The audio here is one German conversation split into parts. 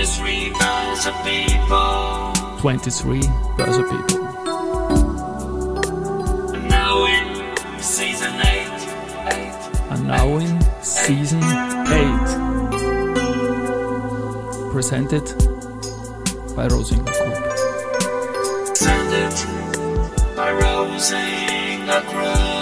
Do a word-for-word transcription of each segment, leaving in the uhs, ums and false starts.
twenty-three Börse People. twenty-three Börse People. And now in season eight. eight. And now in season eight. Presented by Rosinger Group. Presented by Rosinger Group.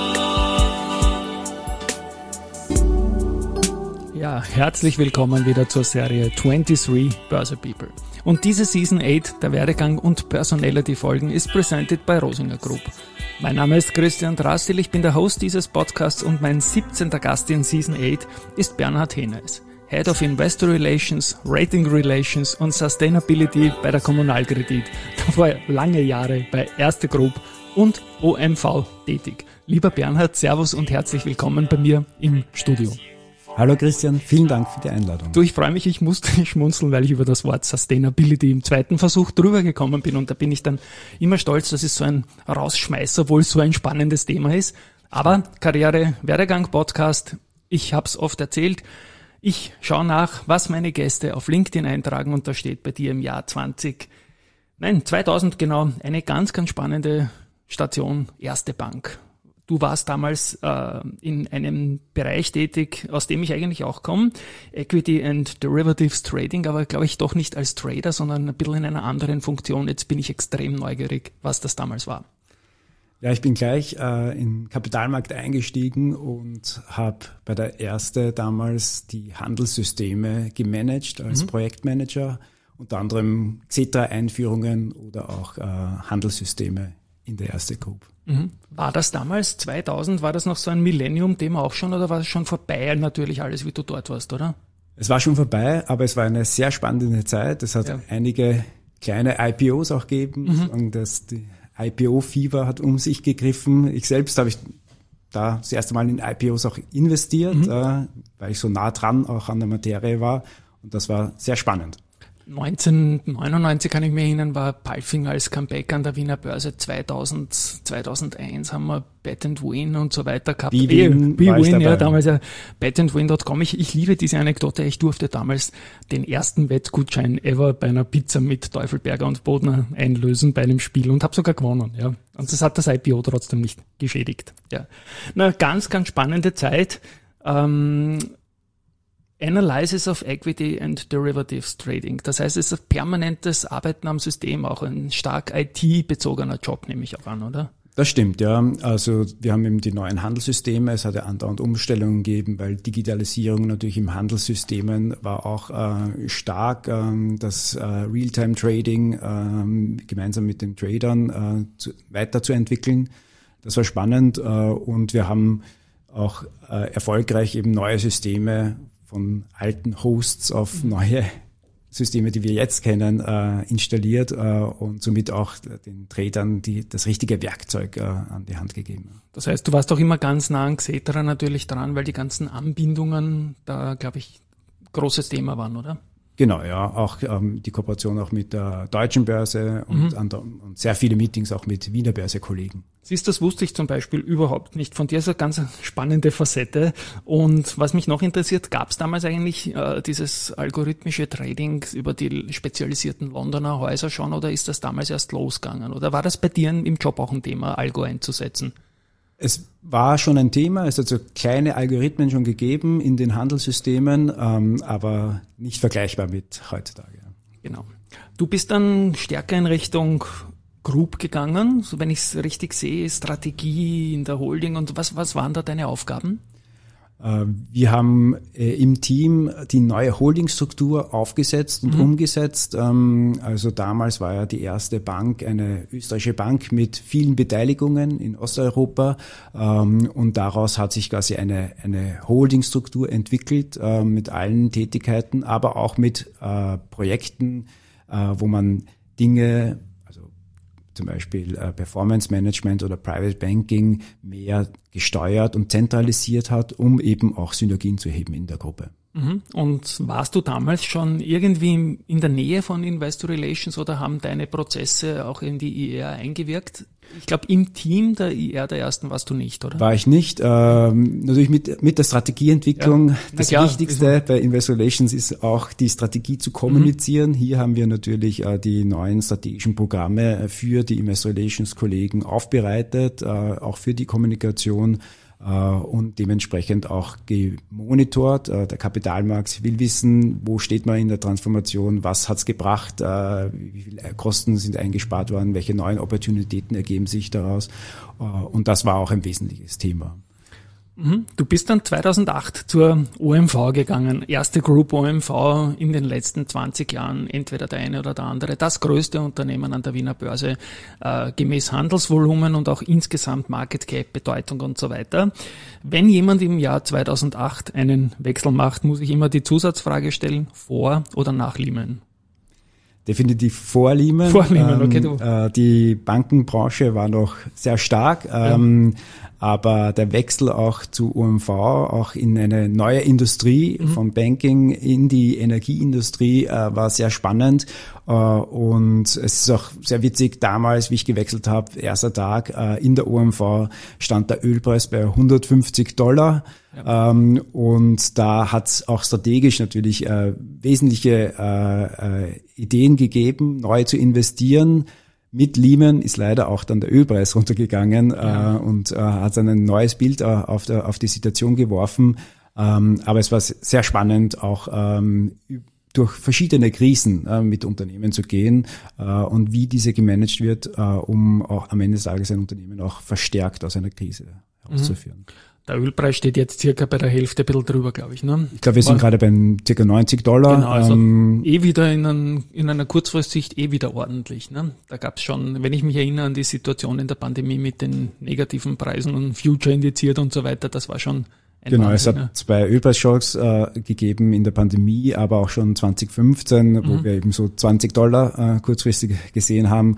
Ja, herzlich willkommen wieder zur Serie twenty-three Börse People. Und diese Season eight, der Werdegang und Personality-Folgen, ist presented by Rosinger Group. Mein Name ist Christian Drassil, ich bin der Host dieses Podcasts und mein siebzehnter Gast in Season eight ist Bernhard Heneis, Head of Investor Relations, Rating Relations und Sustainability bei der Kommunalkredit. Davor lange Jahre bei Erste Group und O M V tätig. Lieber Bernhard, Servus und herzlich willkommen bei mir im Studio. Hallo Christian, vielen Dank für die Einladung. Du, ich freue mich, ich musste schmunzeln, weil ich über das Wort Sustainability im zweiten Versuch drüber gekommen bin und da bin ich dann immer stolz, dass es so ein Rausschmeißer, obwohl es so ein spannendes Thema ist. Aber Karriere, Werdegang, Podcast, ich habe es oft erzählt, ich schaue nach, was meine Gäste auf LinkedIn eintragen und da steht bei dir im Jahr zwanzig, nein, zweitausend genau, eine ganz, ganz spannende Station, Erste Bank. Du warst damals äh, in einem Bereich tätig, aus dem ich eigentlich auch komme, Equity and Derivatives Trading, aber glaube ich doch nicht als Trader, sondern ein bisschen in einer anderen Funktion. Jetzt bin ich extrem neugierig, was das damals war. Ja, ich bin gleich äh, in den Kapitalmarkt eingestiegen und habe bei der Erste damals die Handelssysteme gemanagt als mhm. Projektmanager, unter anderem Xetra-Einführungen oder auch äh, Handelssysteme in der Erste Group. Mhm. War das damals, zweitausend, war das noch so ein Millennium-Thema auch schon oder war es schon vorbei, natürlich alles, wie du dort warst, oder? Es war schon vorbei, aber es war eine sehr spannende Zeit. Es hat ja. einige kleine I P Os auch gegeben. Mhm. Das, die I P O-Fieber hat um sich gegriffen. Ich selbst habe ich da das erste Mal in I P Os auch investiert, mhm. äh, weil ich so nah dran auch an der Materie war. Und das war sehr spannend. neunzehnhundertneunundneunzig kann ich mir erinnern, war Palfinger als Comeback an der Wiener Börse. zweitausend, zweitausendeins haben wir Bet and Win und so weiter gehabt. B-Win, B-Win, ja, damals ja, bet and win dot com. Ich, ich liebe diese Anekdote. Ich durfte damals den ersten Wettgutschein ever bei einer Pizza mit Teufelberger und Bodner einlösen bei einem Spiel und habe sogar gewonnen, ja. Und das hat das I P O trotzdem nicht geschädigt, ja. Na, ganz, ganz spannende Zeit. Ähm, Analysis of Equity and Derivatives Trading. Das heißt, es ist ein permanentes Arbeiten am System, auch ein stark I T-bezogener Job, nehme ich auch an, oder? Das stimmt, ja. Also wir haben eben die neuen Handelssysteme. Es hat ja andauernd Umstellungen gegeben, weil Digitalisierung natürlich im Handelssystemen war auch äh, stark. Ähm, das äh, Realtime-Trading ähm, gemeinsam mit den Tradern äh, zu, weiterzuentwickeln. Das war spannend äh, und wir haben auch äh, erfolgreich eben neue Systeme von alten Hosts auf neue Systeme, die wir jetzt kennen, äh, installiert äh, und somit auch den Tradern die, das richtige Werkzeug äh, an die Hand gegeben. Das heißt, du warst doch immer ganz nah an Xetra natürlich dran, weil die ganzen Anbindungen da, glaube ich, großes Thema waren, oder? Genau, ja, auch ähm, die Kooperation auch mit der Deutschen Börse und, mhm. an der, und sehr viele Meetings auch mit Wiener Börse-Kollegen. Siehst, das wusste ich zum Beispiel überhaupt nicht. Von dir ist eine ganz spannende Facette. Und was mich noch interessiert, gab es damals eigentlich äh, dieses algorithmische Trading über die spezialisierten Londoner Häuser schon oder ist das damals erst losgegangen? Oder war das bei dir im Job auch ein Thema, Algo einzusetzen? Es war schon ein Thema, es hat so kleine Algorithmen schon gegeben in den Handelssystemen, ähm, aber nicht vergleichbar mit heutzutage. Genau. Du bist dann stärker in Richtung Group gegangen, so wenn ich es richtig sehe, Strategie in der Holding und was, was waren da deine Aufgaben? Wir haben im Team die neue Holdingstruktur aufgesetzt und mhm. umgesetzt. Also damals war ja die Erste Bank eine österreichische Bank mit vielen Beteiligungen in Osteuropa und daraus hat sich quasi eine, eine Holdingstruktur entwickelt mit allen Tätigkeiten, aber auch mit Projekten, wo man Dinge, also zum Beispiel Performance Management oder Private Banking, mehr gesteuert und zentralisiert hat, um eben auch Synergien zu heben in der Gruppe. Und warst du damals schon irgendwie in der Nähe von Investor Relations oder haben deine Prozesse auch in die I R eingewirkt? Ich glaube, im Team der I R der ersten warst du nicht, oder? War ich nicht. Ähm, natürlich mit, mit der Strategieentwicklung. Ja, das klar, Wichtigste bei Investor Relations ist auch die Strategie zu kommunizieren. Mhm. Hier haben wir natürlich äh, die neuen strategischen Programme für die Investor Relations Kollegen aufbereitet, äh, auch für die Kommunikation. Und dementsprechend auch gemonitort. Der Kapitalmarkt will wissen, wo steht man in der Transformation, was hat's gebracht, wie viele Kosten sind eingespart worden, welche neuen Opportunitäten ergeben sich daraus. Und das war auch ein wesentliches Thema. Du bist dann zweitausendacht zur O M V gegangen, erste Group O M V in den letzten zwanzig Jahren, entweder der eine oder der andere, das größte Unternehmen an der Wiener Börse, äh, gemäß Handelsvolumen und auch insgesamt Market Cap, Bedeutung und so weiter. Wenn jemand im Jahr zweitausendacht einen Wechsel macht, muss ich immer die Zusatzfrage stellen, vor oder nach Lehman? Definitiv vor Lehman. Vor Lehman, okay. Du. Ähm, die Bankenbranche war noch sehr stark. Ja. Ähm, Aber der Wechsel auch zu O M V, auch in eine neue Industrie, mhm. vom Banking in die Energieindustrie, äh, war sehr spannend. Äh, und es ist auch sehr witzig, damals, wie ich gewechselt habe, erster Tag äh, in der O M V, stand der Ölpreis bei hundertfünfzig Dollar. Ja. Ähm, und da hat es auch strategisch natürlich äh, wesentliche äh, äh, Ideen gegeben, neu zu investieren. Mit Lehman ist leider auch dann der Ölpreis runtergegangen ja. äh, und äh, hat dann ein neues Bild äh, auf, der, auf die Situation geworfen. Ähm, aber es war sehr spannend, auch ähm, durch verschiedene Krisen äh, mit Unternehmen zu gehen äh, und wie diese gemanagt wird, äh, um auch am Ende des Tages ein Unternehmen auch verstärkt aus einer Krise herauszuführen. Mhm. Der Ölpreis steht jetzt circa bei der Hälfte, ein bisschen drüber, glaube ich. Ne? Ich glaube, wir sind War, gerade bei circa neunzig Dollar. Genau, also ähm, eh wieder in, ein, in einer Kurzfristsicht eh wieder ordentlich. Ne? Da gab es schon, wenn ich mich erinnere an die Situation in der Pandemie mit den negativen Preisen und Future indiziert und so weiter, das war schon ein Genau, Wahnsinn, es hat ne? zwei Ölpreisschocks äh, gegeben in der Pandemie, aber auch schon zwanzig fünfzehn, mhm. wo wir eben so zwanzig Dollar äh, kurzfristig gesehen haben.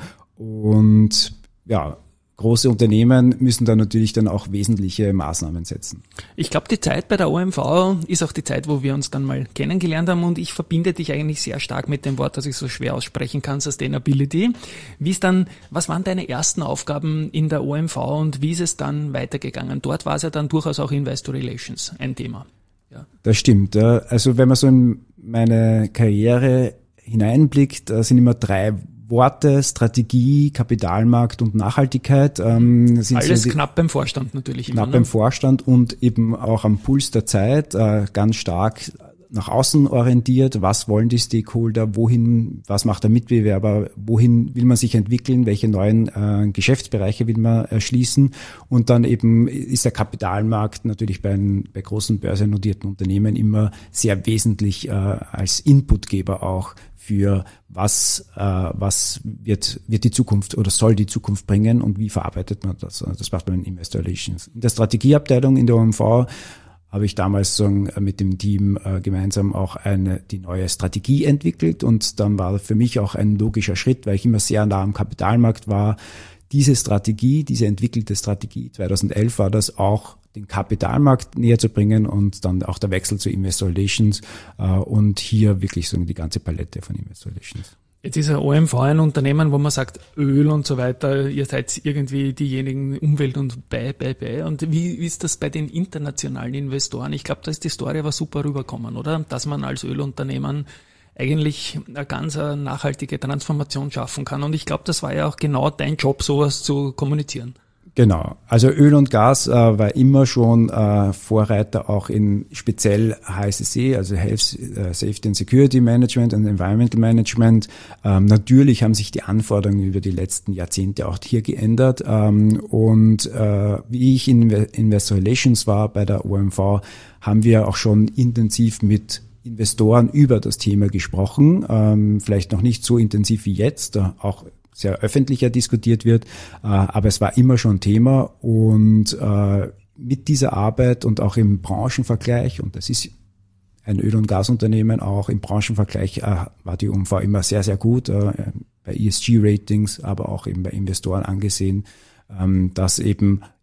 Und ja, große Unternehmen müssen da natürlich dann auch wesentliche Maßnahmen setzen. Ich glaube, die Zeit bei der O M V ist auch die Zeit, wo wir uns dann mal kennengelernt haben und ich verbinde dich eigentlich sehr stark mit dem Wort, das ich so schwer aussprechen kann, Sustainability. Wie ist dann, was waren deine ersten Aufgaben in der O M V und wie ist es dann weitergegangen? Dort war es ja dann durchaus auch Investor Relations ein Thema. Ja. Das stimmt. Also wenn man so in meine Karriere hineinblickt, sind immer drei Worte, Strategie, Kapitalmarkt und Nachhaltigkeit. Ähm, sind Alles so die, knapp beim Vorstand natürlich. Knapp immer, beim ne? Vorstand und eben auch am Puls der Zeit, äh, ganz stark nach außen orientiert. Was wollen die Stakeholder? Wohin, was macht der Mitbewerber? Wohin will man sich entwickeln? Welche neuen äh, Geschäftsbereiche will man erschließen? Und dann eben ist der Kapitalmarkt natürlich bei, ein, bei großen börsennotierten Unternehmen immer sehr wesentlich äh, als Inputgeber auch für was äh, was wird wird die Zukunft oder soll die Zukunft bringen und wie verarbeitet man das? Das macht man in Investor Relations. In der Strategieabteilung in der O M V habe ich damals so mit dem Team äh, gemeinsam auch eine die neue Strategie entwickelt und dann war für mich auch ein logischer Schritt, weil ich immer sehr nah am Kapitalmarkt war, diese Strategie, diese entwickelte Strategie, zweitausendelf war das auch, den Kapitalmarkt näher zu bringen und dann auch der Wechsel zu Investor Relations äh, und hier wirklich so die ganze Palette von Investor Relations. Jetzt ist ja O M V ein Unternehmen, wo man sagt, Öl und so weiter, ihr seid irgendwie diejenigen Umwelt und bei, bei, bei. Und wie ist das bei den internationalen Investoren? Ich glaube, da ist die Story aber super rübergekommen, oder? Dass man als Ölunternehmen eigentlich eine ganz nachhaltige Transformation schaffen kann. Und ich glaube, das war ja auch genau dein Job, sowas zu kommunizieren. Genau. Also Öl und Gas äh, war immer schon äh, Vorreiter auch in speziell H S S E, also Health, äh, Safety and Security Management und Environmental Management. Ähm, natürlich haben sich die Anforderungen über die letzten Jahrzehnte auch hier geändert. Ähm, und äh, wie ich in Investor Relations war bei der O M V, haben wir auch schon intensiv mit Investoren über das Thema gesprochen. Ähm, vielleicht noch nicht so intensiv wie jetzt, äh, auch sehr öffentlicher diskutiert wird, äh, aber es war immer schon Thema und äh, mit dieser Arbeit und auch im Branchenvergleich, und das ist ein Öl- und Gasunternehmen, auch im Branchenvergleich äh, war die O M V immer sehr, sehr gut, äh, bei E S G-Ratings, aber auch eben bei Investoren angesehen, ähm, dass eben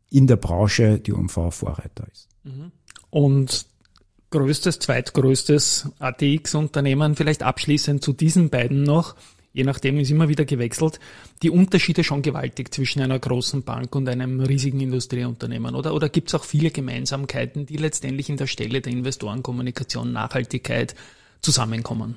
in der Branche die O M V Vorreiter ist. Und größtes, zweitgrößtes A T X-Unternehmen, vielleicht abschließend zu diesen beiden noch, je nachdem ist immer wieder gewechselt, die Unterschiede schon gewaltig zwischen einer großen Bank und einem riesigen Industrieunternehmen, oder? Oder gibt es auch viele Gemeinsamkeiten, die letztendlich in der Stelle der Investorenkommunikation, Nachhaltigkeit zusammenkommen?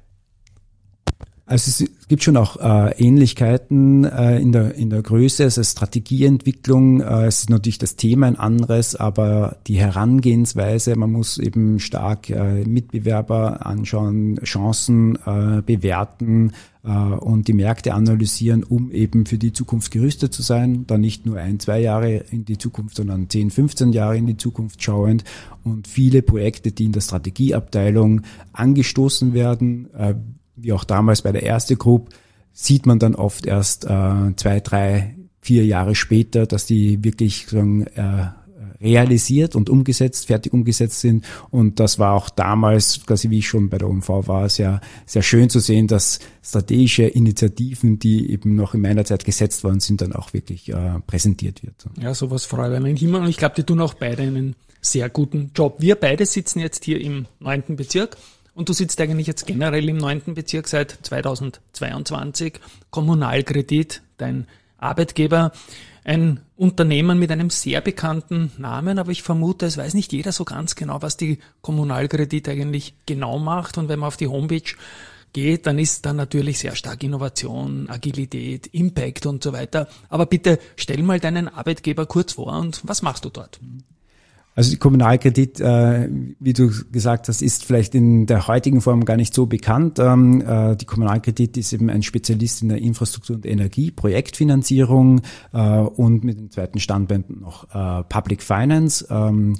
Also es gibt schon auch äh, Ähnlichkeiten äh, in der in der Größe, also Strategieentwicklung, äh, es ist natürlich das Thema ein anderes, aber die Herangehensweise, man muss eben stark äh, Mitbewerber anschauen, Chancen äh, bewerten äh, und die Märkte analysieren, um eben für die Zukunft gerüstet zu sein, dann nicht nur ein, zwei Jahre in die Zukunft, sondern zehn, fünfzehn Jahre in die Zukunft schauend und viele Projekte, die in der Strategieabteilung angestoßen werden, äh, wie auch damals bei der Erste Group, sieht man dann oft erst äh, zwei, drei, vier Jahre später, dass die wirklich sagen, äh, realisiert und umgesetzt, fertig umgesetzt sind. Und das war auch damals, quasi wie ich schon bei der O M V war, sehr, sehr schön zu sehen, dass strategische Initiativen, die eben noch in meiner Zeit gesetzt worden sind, dann auch wirklich äh, präsentiert wird. Ja, sowas freut mich immer. Und ich glaube, die tun auch beide einen sehr guten Job. Wir beide sitzen jetzt hier im neunten Bezirk. Und du sitzt eigentlich jetzt generell im neunten Bezirk seit zweitausendzweiundzwanzig. Kommunalkredit, dein Arbeitgeber, ein Unternehmen mit einem sehr bekannten Namen, aber ich vermute, es weiß nicht jeder so ganz genau, was die Kommunalkredit eigentlich genau macht. Und wenn man auf die Homepage geht, dann ist da natürlich sehr stark Innovation, Agilität, Impact und so weiter. Aber bitte stell mal deinen Arbeitgeber kurz vor und was machst du dort? Also die Kommunalkredit, äh, wie du gesagt hast, ist vielleicht in der heutigen Form gar nicht so bekannt. Ähm, äh, die Kommunalkredit ist eben ein Spezialist in der Infrastruktur- und Energie, Projektfinanzierung äh, und mit dem zweiten Standbein noch äh, Public Finance. Ähm,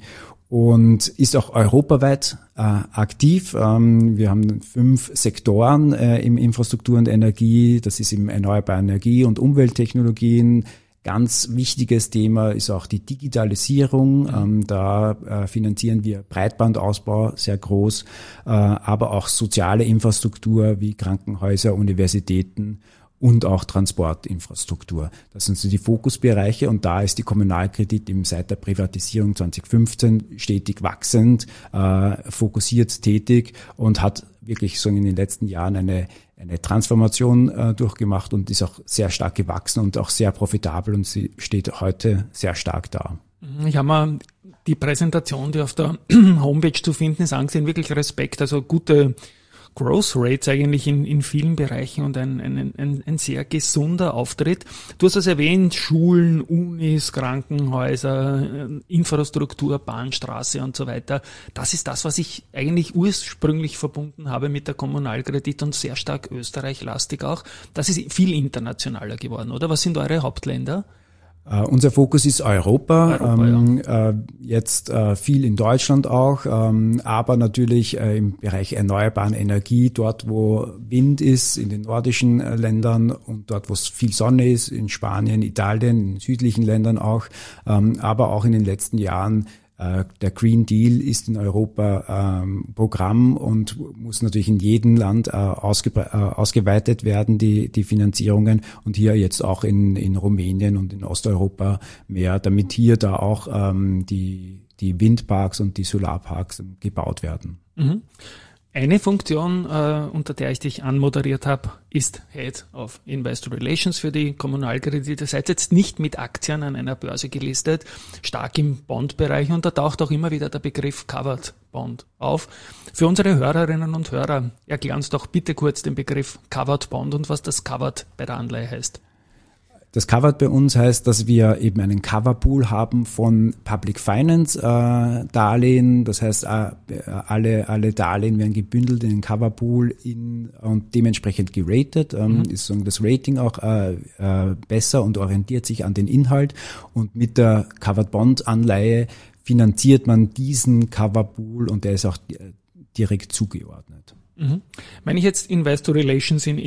und ist auch europaweit äh, aktiv. Ähm, wir haben fünf Sektoren äh, im Infrastruktur und Energie. Das ist eben erneuerbare Energie und Umwelttechnologien. Ganz wichtiges Thema ist auch die Digitalisierung. Ähm, da äh, finanzieren wir Breitbandausbau sehr groß, äh, aber auch soziale Infrastruktur wie Krankenhäuser, Universitäten und auch Transportinfrastruktur. Das sind so die Fokusbereiche und da ist die Kommunalkredit eben seit der Privatisierung zwanzig fünfzehn stetig wachsend, äh, fokussiert tätig und hat wirklich so in den letzten Jahren eine eine Transformation äh, durchgemacht und ist auch sehr stark gewachsen und auch sehr profitabel und sie steht heute sehr stark da. Ich habe mir die Präsentation, die auf der Homepage zu finden ist, angesehen, wirklich Respekt, also gute Growth Rates eigentlich in, in vielen Bereichen und ein, ein, ein, ein sehr gesunder Auftritt. Du hast es erwähnt, Schulen, Unis, Krankenhäuser, Infrastruktur, Bahnstraße und so weiter. Das ist das, was ich eigentlich ursprünglich verbunden habe mit der Kommunalkredit und sehr stark österreichlastig auch. Das ist viel internationaler geworden, oder? Was sind eure Hauptländer? Uh, unser Fokus ist Europa, Europa ähm, ja. äh, jetzt äh, viel in Deutschland auch, ähm, aber natürlich äh, im Bereich erneuerbaren Energie, dort wo Wind ist, in den nordischen äh, Ländern und dort wo es viel Sonne ist, in Spanien, Italien, in südlichen Ländern auch, ähm, aber auch in den letzten Jahren. Der Green Deal ist in Europa ähm, Programm und muss natürlich in jedem Land äh, ausge, äh, ausgeweitet werden, die, die Finanzierungen. Und hier jetzt auch in, in Rumänien und in Osteuropa mehr, damit hier da auch ähm, die, die Windparks und die Solarparks gebaut werden. Mhm. Eine Funktion, äh, unter der ich dich anmoderiert habe, ist Head of Investor Relations für die Kommunalkredite. Ihr seid jetzt nicht mit Aktien an einer Börse gelistet, stark im Bond-Bereich und da taucht auch immer wieder der Begriff Covered Bond auf. Für unsere Hörerinnen und Hörer, erklär uns doch bitte kurz den Begriff Covered Bond und was das Covered bei der Anleihe heißt. Das Covered bei uns heißt, dass wir eben einen Coverpool haben von Public Finance äh, Darlehen. Das heißt, äh, alle alle Darlehen werden gebündelt in den Coverpool in, und dementsprechend geratet. Ähm, mhm. Ist so das Rating auch äh, äh, besser und orientiert sich an den Inhalt. Und mit der Covered Bond Anleihe finanziert man diesen Coverpool und der ist auch direkt zugeordnet. Mhm. Wenn ich jetzt Investor Relations in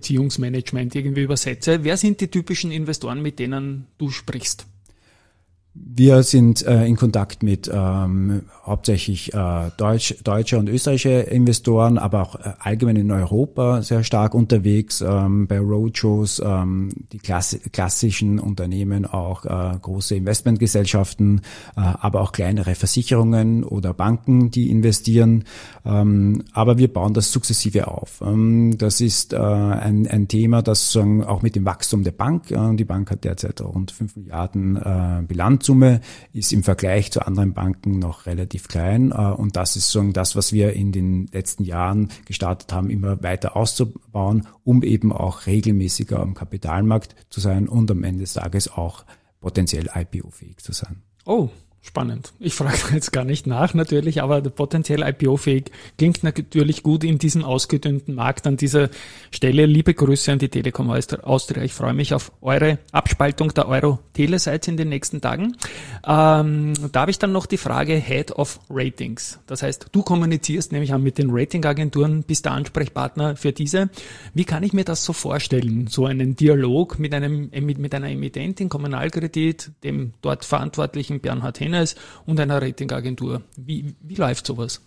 Investorenbeziehungsmanagement irgendwie übersetze, wer sind die typischen Investoren, mit denen du sprichst? Wir sind äh, in Kontakt mit ähm, hauptsächlich äh, Deutsch, deutsche und österreichische Investoren, aber auch äh, allgemein in Europa sehr stark unterwegs, ähm, bei Roadshows, ähm, die klass- klassischen Unternehmen, auch äh, große Investmentgesellschaften, äh, aber auch kleinere Versicherungen oder Banken, die investieren. Ähm, aber wir bauen das sukzessive auf. Ähm, das ist äh, ein, ein Thema, das sagen, auch mit dem Wachstum der Bank, äh, die Bank hat derzeit rund fünf Milliarden äh, Bilanz, ist im Vergleich zu anderen Banken noch relativ klein, und das ist so das, was wir in den letzten Jahren gestartet haben, immer weiter auszubauen, um eben auch regelmäßiger am Kapitalmarkt zu sein und am Ende des Tages auch potenziell I P O-fähig zu sein. Oh, spannend. Ich frage jetzt gar nicht nach natürlich, aber potenziell I P O-fähig klingt natürlich gut in diesem ausgedünnten Markt. An dieser Stelle liebe Grüße an die Telekom Austria. Ich freue mich auf eure Abspaltung der Euro-Tele-Seite in den nächsten Tagen. Ähm, da habe ich dann noch die Frage Head of Ratings. Das heißt, du kommunizierst nämlich auch mit den Ratingagenturen, bist der Ansprechpartner für diese. Wie kann ich mir das so vorstellen? So einen Dialog mit einem mit, mit einer Emittentin, Kommunalkredit, dem dort verantwortlichen Bernhard Hennes und einer Ratingagentur. Wie, wie läuft sowas?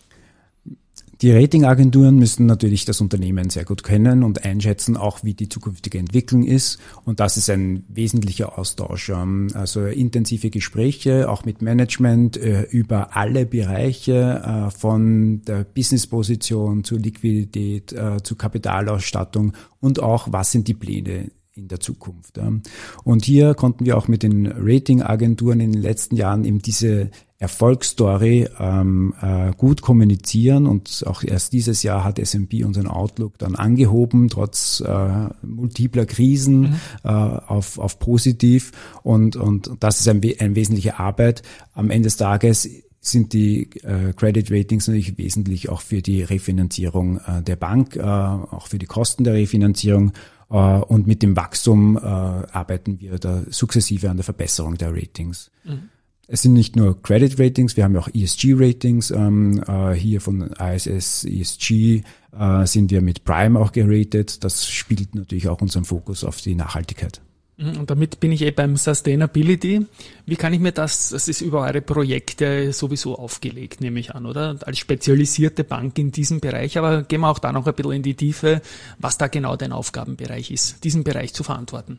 Die Ratingagenturen müssen natürlich das Unternehmen sehr gut kennen und einschätzen, auch wie die zukünftige Entwicklung ist. Und das ist ein wesentlicher Austausch. Also intensive Gespräche, auch mit Management über alle Bereiche, von der Businessposition zur Liquidität, zur Kapitalausstattung und auch, was sind die Pläne in der Zukunft. Und hier konnten wir auch mit den Ratingagenturen in den letzten Jahren eben diese Erfolgsstory ähm, äh, gut kommunizieren, und auch erst dieses Jahr hat S and P unseren Outlook dann angehoben, trotz äh, multipler Krisen, mhm. äh, auf, auf positiv, und, und das ist ein, eine wesentliche Arbeit. Am Ende des Tages sind die äh, Credit Ratings natürlich wesentlich auch für die Refinanzierung äh, der Bank, äh, auch für die Kosten der Refinanzierung. Und mit dem Wachstum äh, arbeiten wir da sukzessive an der Verbesserung der Ratings. Mhm. Es sind nicht nur Credit Ratings, wir haben ja auch E S G Ratings. Ähm, äh, hier von I S S E S G äh, sind wir mit Prime auch geratet. Das spielt natürlich auch unseren Fokus auf die Nachhaltigkeit. Und damit bin ich eh beim Sustainability. Wie kann ich mir das, das ist über eure Projekte sowieso aufgelegt, nehme ich an, oder? Als spezialisierte Bank in diesem Bereich, aber gehen wir auch da noch ein bisschen in die Tiefe, was da genau dein Aufgabenbereich ist, diesen Bereich zu verantworten.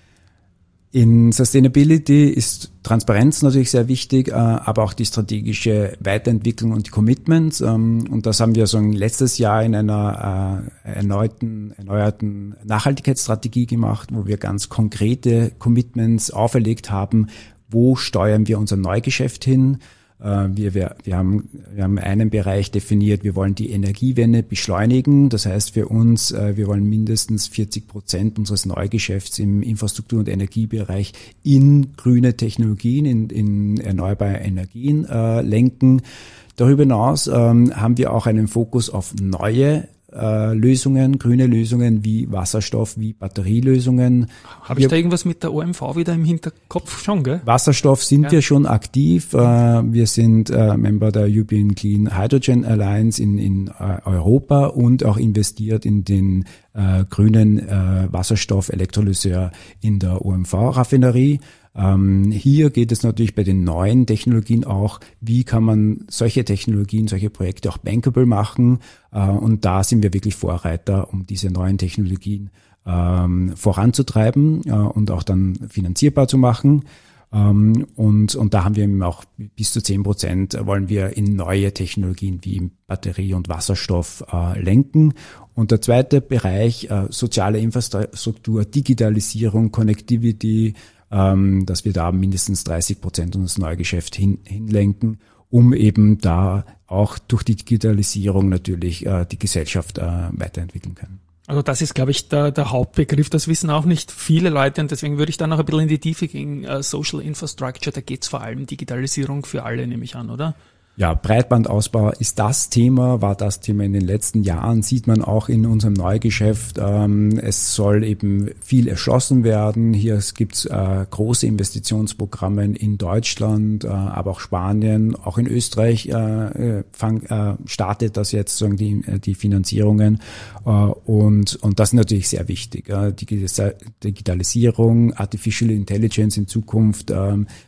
In Sustainability ist Transparenz natürlich sehr wichtig, aber auch die strategische Weiterentwicklung und die Commitments. Und das haben wir so letztes Jahr in einer erneuten, erneuerten Nachhaltigkeitsstrategie gemacht, wo wir ganz konkrete Commitments auferlegt haben. Wo steuern wir unser Neugeschäft hin? Wir, wir, wir, haben, wir haben einen Bereich definiert, wir wollen die Energiewende beschleunigen. Das heißt für uns, wir wollen mindestens vierzig Prozent unseres Neugeschäfts im Infrastruktur- und Energiebereich in grüne Technologien, in, in erneuerbare Energien äh, lenken. Darüber hinaus ähm, haben wir auch einen Fokus auf neue Äh, Lösungen, grüne Lösungen wie Wasserstoff, wie Batterielösungen. Habe ich da irgendwas mit der O M V wieder im Hinterkopf schon, gell? Wasserstoff sind ja. wir schon aktiv. Äh, wir sind äh, Member der European Clean Hydrogen Alliance in, in äh, Europa und auch investiert in den äh, grünen äh, Wasserstoff-Elektrolyseur in der O M V-Raffinerie. Ähm, hier geht es natürlich bei den neuen Technologien auch, wie kann man solche Technologien, solche Projekte auch bankable machen, äh, und da sind wir wirklich Vorreiter, um diese neuen Technologien ähm, voranzutreiben äh, und auch dann finanzierbar zu machen. Ähm, und, und da haben wir eben auch bis zu zehn Prozent wollen wir in neue Technologien wie Batterie und Wasserstoff äh, lenken. Und der zweite Bereich, äh, soziale Infrastruktur, Digitalisierung, Connectivity, dass wir da mindestens dreißig Prozent unseres Neugeschäfts hin, hinlenken, um eben da auch durch die Digitalisierung natürlich äh, die Gesellschaft äh, weiterentwickeln können. Also das ist, glaube ich, der, der Hauptbegriff. Das wissen auch nicht viele Leute, und deswegen würde ich da noch ein bisschen in die Tiefe gehen. Uh, Social Infrastructure, da geht es vor allem Digitalisierung für alle, nehme ich an, oder? Ja, Breitbandausbau ist das Thema, war das Thema in den letzten Jahren, sieht man auch in unserem Neugeschäft. Ähm, es soll eben viel erschlossen werden. Hier gibt es äh, große Investitionsprogramme in Deutschland, äh, aber auch Spanien, auch in Österreich äh, fang, äh, startet das jetzt sagen die, die Finanzierungen. Äh, und, und das ist natürlich sehr wichtig. Äh, die Digitalisierung, Artificial Intelligence in Zukunft, äh,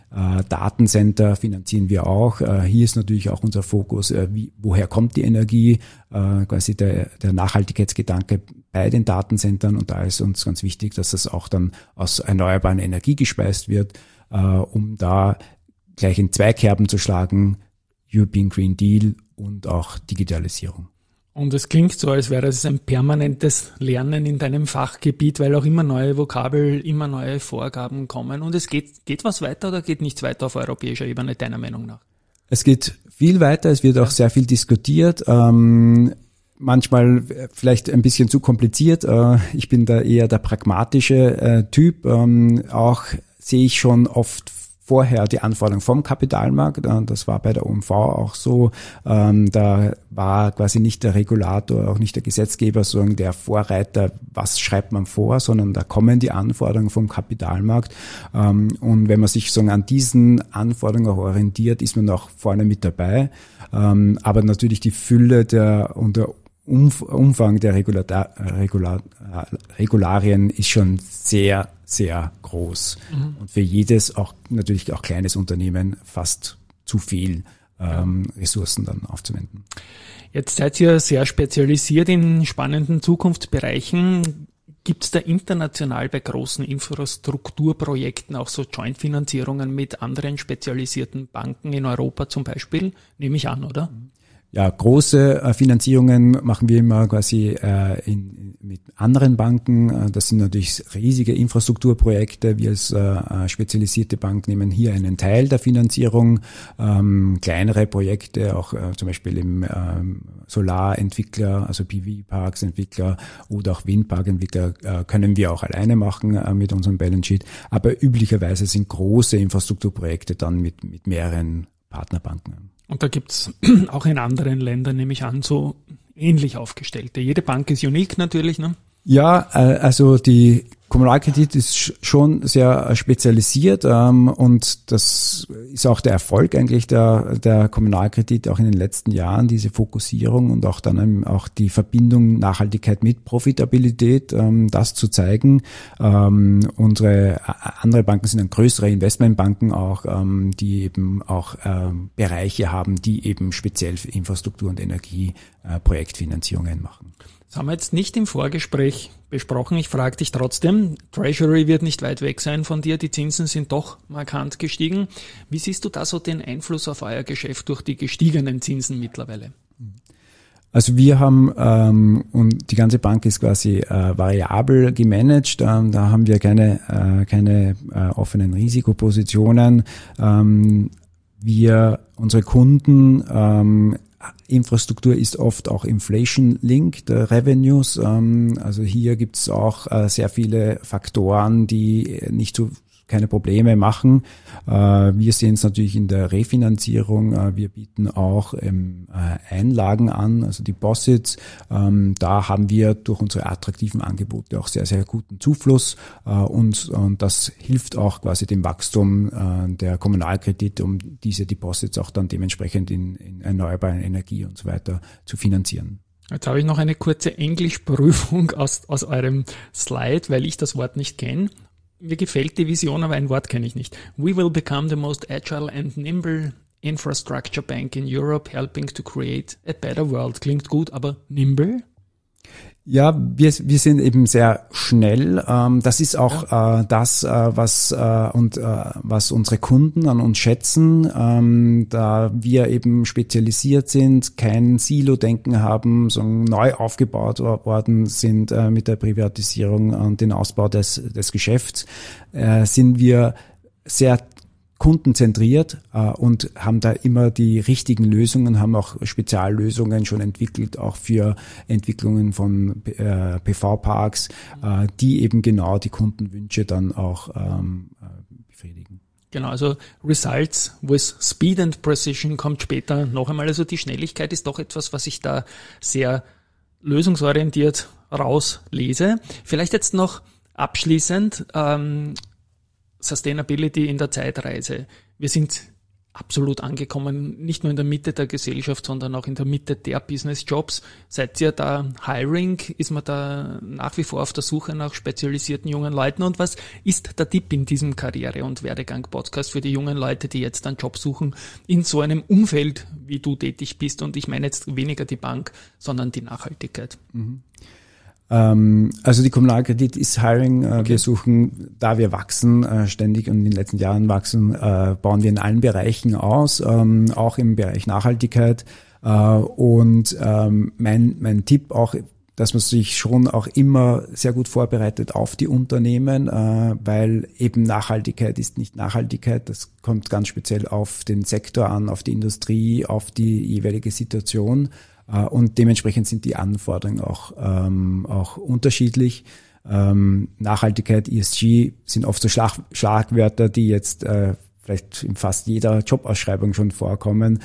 Äh, Datencenter finanzieren wir auch. Äh, hier ist natürlich auch unser Fokus, äh, wie, woher kommt die Energie, äh, quasi der, der Nachhaltigkeitsgedanke bei den Datencentern. Und da ist uns ganz wichtig, dass das auch dann aus erneuerbaren Energie gespeist wird, äh, um da gleich in zwei Kerben zu schlagen, European Green Deal und auch Digitalisierung. Und es klingt so, als wäre es ein permanentes Lernen in deinem Fachgebiet, weil auch immer neue Vokabel, immer neue Vorgaben kommen. Und es geht, geht was weiter oder geht nichts weiter auf europäischer Ebene, deiner Meinung nach? Es geht viel weiter, es wird auch sehr viel diskutiert. Ähm, manchmal vielleicht ein bisschen zu kompliziert. Äh, ich bin da eher der pragmatische äh, Typ. Ähm, auch sehe ich schon oft vorher die Anforderungen vom Kapitalmarkt. Das war bei der O M V auch so. Da war quasi nicht der Regulator, auch nicht der Gesetzgeber, sondern der Vorreiter, was schreibt man vor, sondern da kommen die Anforderungen vom Kapitalmarkt. Und wenn man sich so an diesen Anforderungen auch orientiert, ist man auch vorne mit dabei. Aber natürlich die Fülle der und der Umfang der Regular, Regular, Regularien ist schon sehr, sehr groß. Mhm. Und für jedes, auch natürlich auch kleines Unternehmen, fast zu viel ähm, Ressourcen dann aufzuwenden. Jetzt seid ihr sehr spezialisiert in spannenden Zukunftsbereichen. Gibt es da international bei großen Infrastrukturprojekten auch so Joint-Finanzierungen mit anderen spezialisierten Banken in Europa zum Beispiel? Nehme ich an, oder? Ja, große äh, Finanzierungen machen wir immer quasi äh, in, mit anderen Banken. Das sind natürlich riesige Infrastrukturprojekte. Wir als äh, spezialisierte Bank nehmen hier einen Teil der Finanzierung. Ähm, kleinere Projekte, auch äh, zum Beispiel im ähm, Solarentwickler, also P V-Parks-Entwickler oder auch Windparkentwickler äh, können wir auch alleine machen äh, mit unserem Balance Sheet. Aber üblicherweise sind große Infrastrukturprojekte dann mit, mit mehreren Partnerbanken. Und da gibt's auch in anderen Ländern, nehme ich an, so ähnlich aufgestellte. Jede Bank ist unique natürlich, ne? Ja, also die Kommunalkredit ist schon sehr spezialisiert ähm, und das ist auch der Erfolg eigentlich der, der Kommunalkredit auch in den letzten Jahren, diese Fokussierung und auch dann auch die Verbindung Nachhaltigkeit mit Profitabilität, ähm, das zu zeigen. Ähm, unsere andere Banken sind dann größere Investmentbanken auch, ähm, die eben auch ähm, Bereiche haben, die eben speziell für Infrastruktur- und Energieprojektfinanzierungen machen. Das haben wir jetzt nicht im Vorgespräch besprochen. Ich frage dich trotzdem, Treasury wird nicht weit weg sein von dir, die Zinsen sind doch markant gestiegen. Wie siehst du da so den Einfluss auf euer Geschäft durch die gestiegenen Zinsen mittlerweile? Also wir haben, ähm, und die ganze Bank ist quasi äh, variabel gemanagt, ähm, da haben wir keine, äh, keine äh, offenen Risikopositionen. Ähm, wir, unsere Kunden, ähm, Infrastruktur ist oft auch Inflation-linked Revenues. Ähm, also hier gibt es auch äh, sehr viele Faktoren, die nicht so keine Probleme machen. Äh, wir sehen es natürlich in der Refinanzierung. Äh, wir bieten auch ähm, äh, Einlagen an, also Deposits. Ähm, da haben wir durch unsere attraktiven Angebote auch sehr, sehr guten Zufluss. Äh, und, und das hilft auch quasi dem Wachstum äh, der Kommunalkredite, um diese Deposits auch dann dementsprechend in, in erneuerbare Energie und so weiter zu finanzieren. Jetzt habe ich noch eine kurze Englischprüfung aus, aus eurem Slide, weil ich das Wort nicht kenne. Mir gefällt die Vision, aber ein Wort kenne ich nicht. We will become the most agile and nimble infrastructure bank in Europe, helping to create a better world. Klingt gut, aber nimble? Ja, wir, wir sind eben sehr schnell. Ähm, das ist auch ja. äh, das, äh, was äh, und äh, was unsere Kunden an uns schätzen, ähm, da wir eben spezialisiert sind, kein Silo-Denken haben, sondern neu aufgebaut worden sind äh, mit der Privatisierung und den Ausbau des, des Geschäfts, äh, sind wir sehr kundenzentriert äh, und haben da immer die richtigen Lösungen, haben auch Speziallösungen schon entwickelt, auch für Entwicklungen von äh, P V-Parks, äh, die eben genau die Kundenwünsche dann auch ähm, äh, befriedigen. Genau, also Results with Speed and Precision kommt später noch einmal. Also die Schnelligkeit ist doch etwas, was ich da sehr lösungsorientiert rauslese. Vielleicht jetzt noch abschließend, ähm, Sustainability in der Zeitreise. Wir sind absolut angekommen, nicht nur in der Mitte der Gesellschaft, sondern auch in der Mitte der Business-Jobs. Seid ihr da Hiring? Ist man da nach wie vor auf der Suche nach spezialisierten jungen Leuten? Und was ist der Tipp in diesem Karriere- und Werdegang-Podcast für die jungen Leute, die jetzt einen Job suchen, in so einem Umfeld, wie du tätig bist? Und ich meine jetzt weniger die Bank, sondern die Nachhaltigkeit. Mhm. Also die Kommunalkredit ist Hiring. Okay. Wir suchen, da wir wachsen ständig und in den letzten Jahren wachsen, bauen wir in allen Bereichen aus, auch im Bereich Nachhaltigkeit. Und mein, mein Tipp auch, dass man sich schon auch immer sehr gut vorbereitet auf die Unternehmen, weil eben Nachhaltigkeit ist nicht Nachhaltigkeit. Das kommt ganz speziell auf den Sektor an, auf die Industrie, auf die jeweilige Situation. Und dementsprechend sind die Anforderungen auch, ähm, auch unterschiedlich. Ähm, Nachhaltigkeit, E S G sind oft so Schlag, Schlagwörter, die jetzt äh, vielleicht in fast jeder Jobausschreibung schon vorkommen.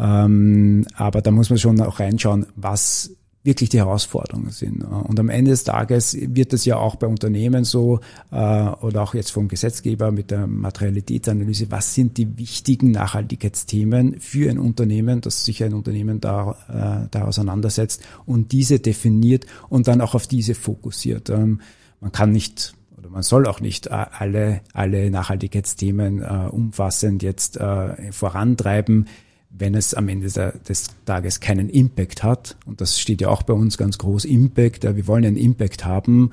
Ähm, aber da muss man schon auch reinschauen, was wirklich die Herausforderungen sind. Und am Ende des Tages wird es ja auch bei Unternehmen so, äh, oder auch jetzt vom Gesetzgeber mit der Materialitätsanalyse, was sind die wichtigen Nachhaltigkeitsthemen für ein Unternehmen, dass sich ein Unternehmen da, äh, da auseinandersetzt und diese definiert und dann auch auf diese fokussiert. Ähm, man kann nicht oder man soll auch nicht äh, alle, alle Nachhaltigkeitsthemen äh, umfassend jetzt äh, vorantreiben, wenn es am Ende des Tages keinen Impact hat. Und das steht ja auch bei uns ganz groß, Impact. Wir wollen einen Impact haben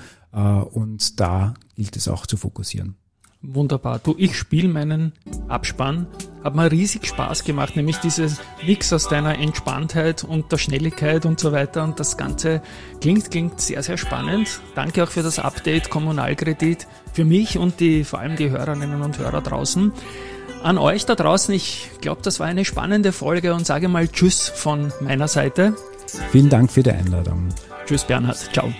und da gilt es auch zu fokussieren. Wunderbar. Du, ich spiele meinen Abspann. Hat mir riesig Spaß gemacht, nämlich dieses Mix aus deiner Entspanntheit und der Schnelligkeit und so weiter. Und das Ganze klingt, klingt sehr, sehr spannend. Danke auch für das Update Kommunalkredit für mich und die, vor allem die Hörerinnen und Hörer draußen. An euch da draußen, ich glaube, das war eine spannende Folge und sage mal Tschüss von meiner Seite. Vielen Dank für die Einladung. Tschüss Bernhard, ciao.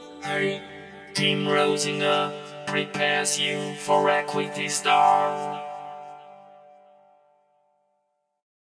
Team Rosing Up prepares you for Equity Star.